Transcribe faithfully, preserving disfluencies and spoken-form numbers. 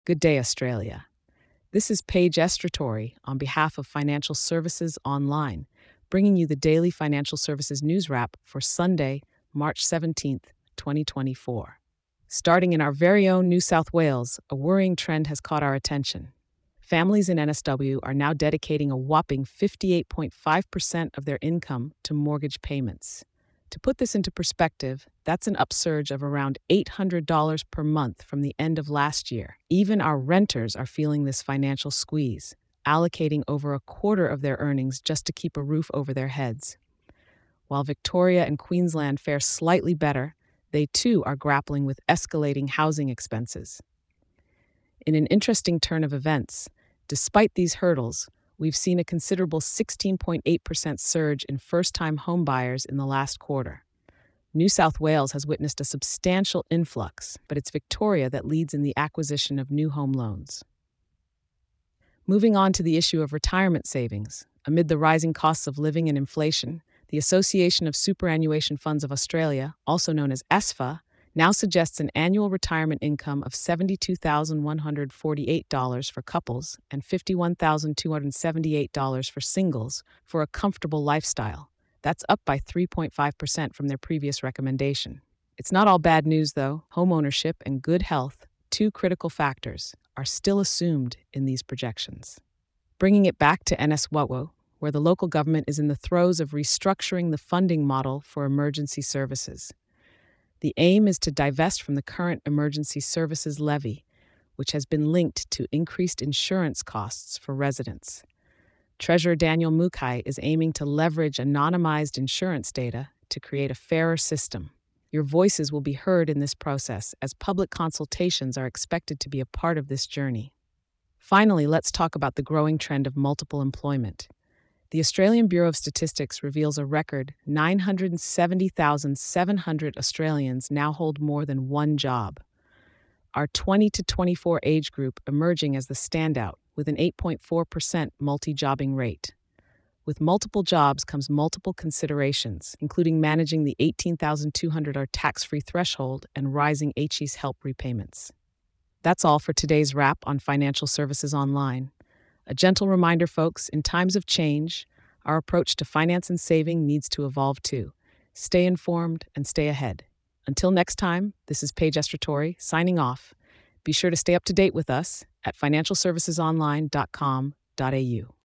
Good day, Australia. This is Paige Estratori on behalf of Financial Services Online, bringing you the daily financial services news wrap for Sunday, March seventeenth, twenty twenty-four. Starting in our very own New South Wales, a worrying trend has caught our attention. Families in N S W are now dedicating a whopping fifty-eight point five percent of their income to mortgage payments. To put this into perspective, that's an upsurge of around eight hundred dollars per month from the end of last year. Even our renters are feeling this financial squeeze, allocating over a quarter of their earnings just to keep a roof over their heads. While Victoria and Queensland fare slightly better, they too are grappling with escalating housing expenses. In an interesting turn of events, despite these hurdles, we've seen a considerable sixteen point eight percent surge in first-time homebuyers in the last quarter. New South Wales has witnessed a substantial influx, but it's Victoria that leads in the acquisition of new home loans. Moving on to the issue of retirement savings, amid the rising costs of living and inflation, the Association of Superannuation Funds of Australia, also known as A S F A, now suggests an annual retirement income of seventy-two thousand one hundred forty-eight dollars for couples and fifty-one thousand two hundred seventy-eight dollars for singles for a comfortable lifestyle. That's up by three point five percent from their previous recommendation. It's not all bad news, though. Homeownership and good health, two critical factors, are still assumed in these projections. Bringing it back to N S W O, where the local government is in the throes of restructuring the funding model for emergency services. The aim is to divest from the current emergency services levy, which has been linked to increased insurance costs for residents. Treasurer Daniel Mukai is aiming to leverage anonymized insurance data to create a fairer system. Your voices will be heard in this process, as public consultations are expected to be a part of this journey. Finally, let's talk about the growing trend of multiple employment. The Australian Bureau of Statistics reveals a record nine hundred seventy thousand seven hundred Australians now hold more than one job. Our twenty to twenty-four age group emerging as the standout, with an eight point four percent multi-jobbing rate. With multiple jobs comes multiple considerations, including managing the eighteen thousand two hundred dollars tax-free threshold and rising H E S help repayments. That's all for today's wrap on Financial Services Online. A gentle reminder, folks, in times of change, our approach to finance and saving needs to evolve too. Stay informed and stay ahead. Until next time, this is Paige Estratori signing off. Be sure to stay up to date with us at financial services online dot com dot a u.